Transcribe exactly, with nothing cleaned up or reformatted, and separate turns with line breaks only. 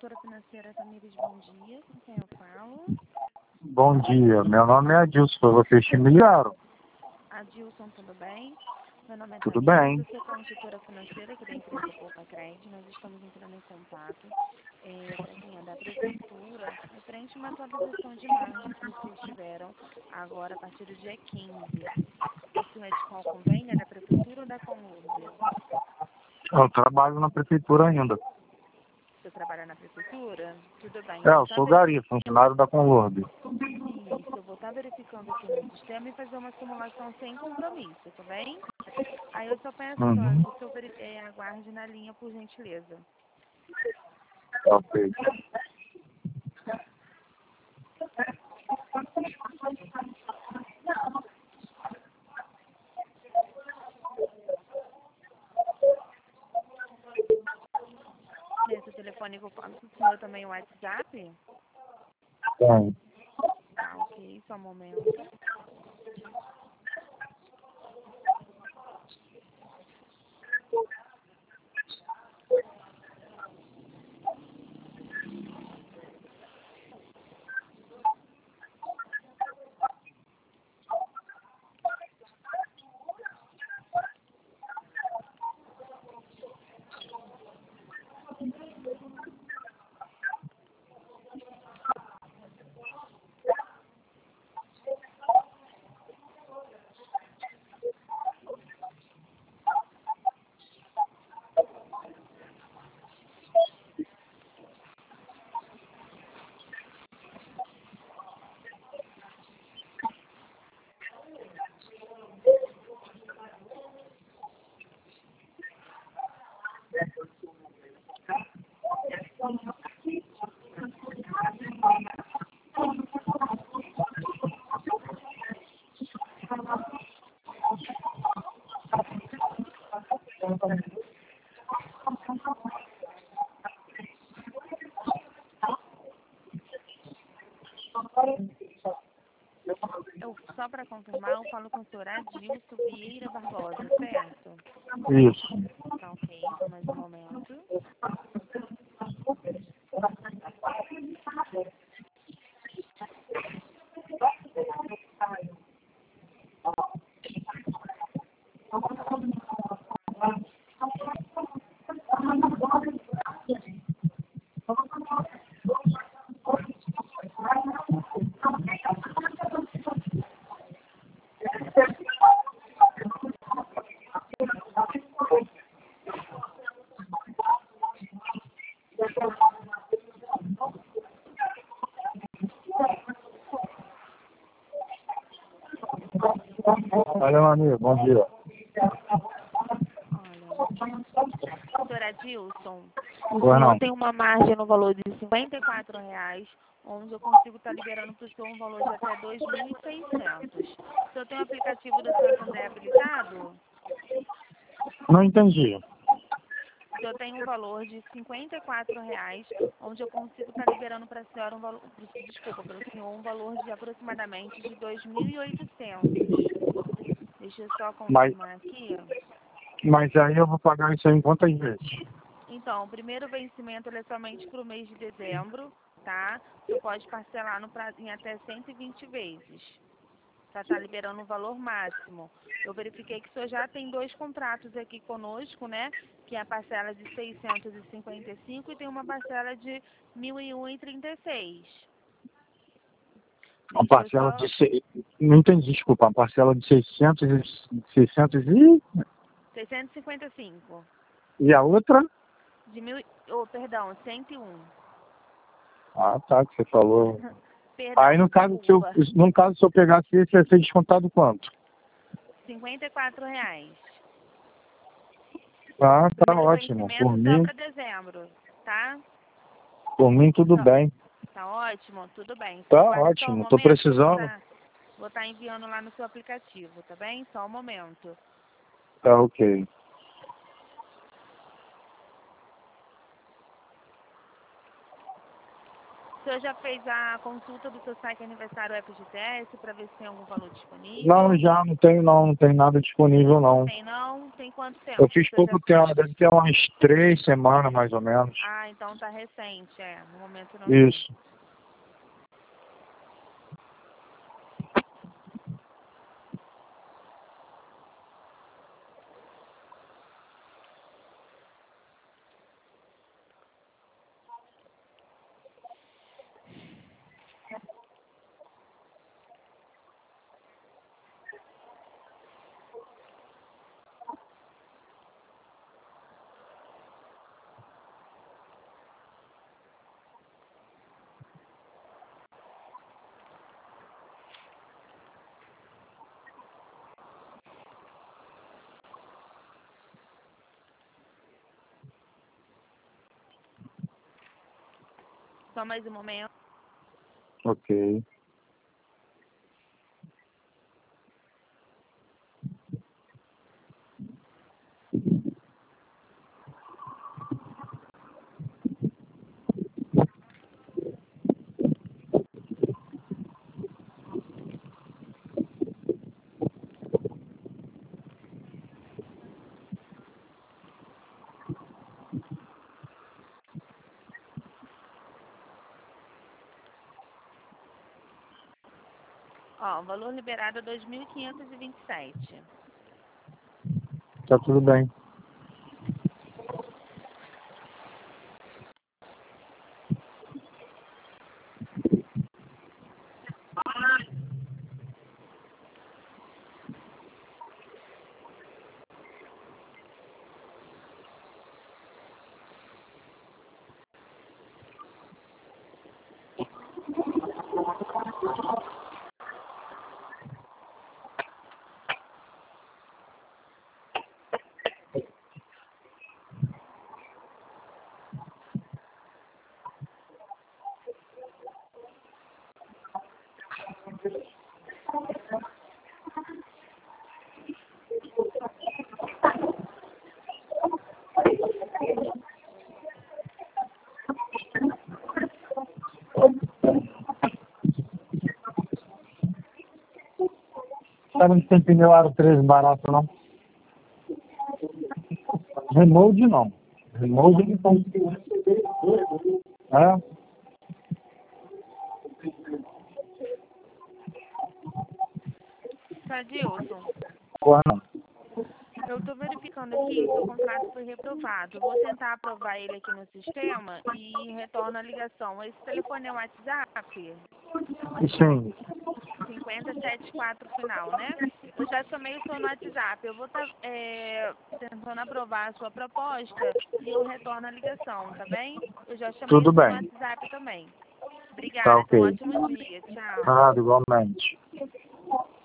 Consultora financeira Tamires, bom dia. Com quem eu falo?
Bom dia, meu nome é Adilson, foi vocês que me ligaram.
Adilson, tudo bem? Meu nome é
Tudo
Tamires, eu
bem.
sou consultora financeira aqui da empresa Poupa Crédito. Nós estamos entrando em contato é, para quem é da prefeitura, referente a uma atualização de margem que vocês tiveram agora a partir do dia quinze. O senhor é de qual convênio? É da prefeitura ou da Conlurb?
Eu trabalho na prefeitura ainda.
Você trabalha na prefeitura? Tudo bem.
É,
Eu vou
eu
estar
sou gari, funcionário da Conlurb.
Isso, eu vou estar verificando aqui no sistema e fazer uma simulação sem compromisso, tá bem? Aí eu só peço só
Uhum.
que o senhor veri- é, aguarde na linha, por gentileza.
Ok.
Nesse telefone que eu falo com o senhor também o WhatsApp?
Bem,
Tá, ok, só um momento. Eu, só para confirmar, eu falo com o senhor Adilson Vieira Barbosa, certo?
isso.
Tá, ok, só mais um momento.
Olha, meu amigo, bom dia.
Olha, senhor Adilson, o
Pois
senhor
não.
tem uma margem no valor de cinquenta e quatro reais, onde eu consigo estar liberando para o senhor um valor de até dois mil e seiscentos. O senhor tem o aplicativo do Santander habilitado?
Não entendi.
O senhor tem um valor de cinquenta e quatro reais, onde eu consigo estar liberando para a senhora um valor, desculpa, para o senhor um valor de aproximadamente de dois mil e oitocentos. Deixa eu só
Mas,
confirmar aqui.
mas aí eu vou pagar isso aí em quantas vezes?
Então, o primeiro vencimento ele é somente para o mês de dezembro, tá? Você pode parcelar no prazo em até cento e vinte vezes. Para estar liberando o valor máximo. Eu verifiquei que o senhor já tem dois contratos aqui conosco, né? Que é a parcela de seiscentos e cinquenta e cinco e tem uma parcela de mil e um e trinta e seis.
Uma
Deixa eu
parcela
só...
de... Se... Não entendi, desculpa. Uma parcela de seiscentos e... seiscentos e...
seiscentos e cinquenta e cinco.
E a outra?
De mil... Oh, perdão, cento e um.
Ah, tá, que você falou. Aí,
Perdão,
no caso, se eu,
desculpa.
no caso, se eu pegasse esse, ia ser descontado quanto?
cinquenta e quatro reais.
Ah, tá
Primeiro
ótimo. Por
vencimento só
mim,
para dezembro, tá?
por mim tudo
Só,
bem.
tá ótimo? Tudo bem. Só
Tá
aguarde só um
ótimo. Tô
momento que eu vou
precisando.
estar vou tá enviando lá no seu aplicativo, tá bem? Só um momento.
Tá ok.
O senhor já fez a consulta do seu saque aniversário F G T S para ver se tem algum valor disponível?
Não, já não tenho não, não tem nada disponível não.
Tem não? Tem quanto tempo?
Eu fiz
Você
pouco
já...
tempo, deve ter umas três semanas mais ou menos.
Ah, então tá recente, é. No momento não
Isso.
tem. Só mais um momento.
Ok.
Ó, o valor liberado é dois mil quinhentos e vinte e sete.
Tá tudo bem. Sabe que tem pneu aro treze barato não? Remold não. Remold não tem. É?
Sadilson,
Porra não.
eu estou verificando aqui, o seu contrato foi reprovado. Eu vou tentar aprovar ele aqui no sistema e retorno a ligação. Esse telefone é o WhatsApp?
Sim.
cinquenta e setenta e quatro final, né? Eu já chamei o senhor no WhatsApp. Eu vou estar tentando aprovar a sua proposta e eu retorno a ligação, tá bem? Eu já chamei
Tudo
o senhor no
bem.
WhatsApp também.
Tá
Obrigada, tenha um
ok.
ótimo dia. Tchau.
Nada, igualmente.